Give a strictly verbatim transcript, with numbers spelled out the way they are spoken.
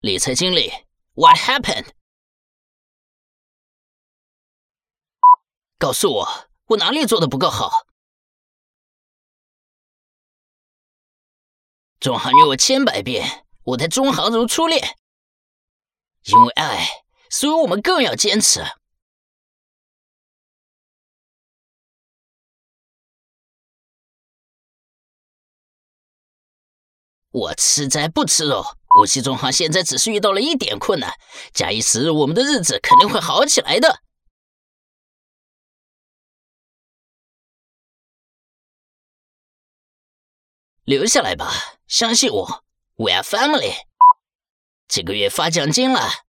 理财经理 ，What happened？ 告诉我，我哪里做的不够好？中行虐我千百遍，我待中行如初恋。因为爱，所以我们更要坚持。我吃斋不吃肉，无锡中行现在只是遇到了一点困难，假以时日，我们的日子肯定会好起来的。留下来吧，相信我 ，We are family。这个月发奖金了，